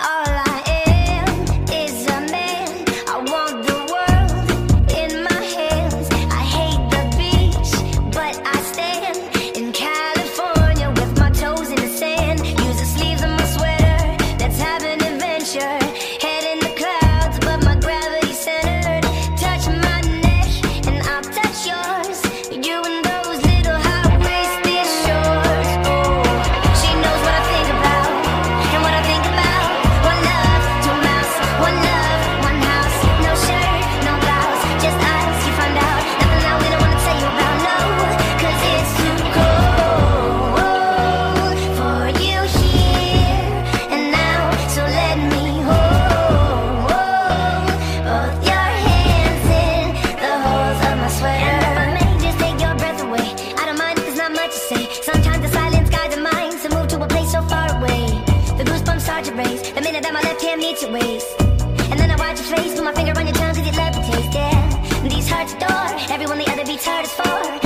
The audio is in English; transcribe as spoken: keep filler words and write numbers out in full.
All I am is a man. I want the world in my hands. I hate the beach, but I stand in California with my toes in the sand. Use the sleeves of my sweater. Let's have an adventure. Head in the clouds, but my gravity centered. Touch my neck and I'll touch yours. You and those little high-waisted shorts. Oh, she knows what I think about and what I think about. One love, two mouths, one love, one house. No shirt, no blouse, just us. You find out nothing that we don't wanna tell you about. No, 'cause it's too cold for you here and now. So let me hold both your hands in the holes of my sweater. And if I may just take your breath away, I don't mind if there's not much to say. Sometimes the silence guides the mind to move to a place so far away. The goosebumps start to raise the minute that my left hand meets your waist. And then I watch your face, put my finger on your tongue 'cause you love the taste, yeah. These hearts adore everyone the other beats hardest for.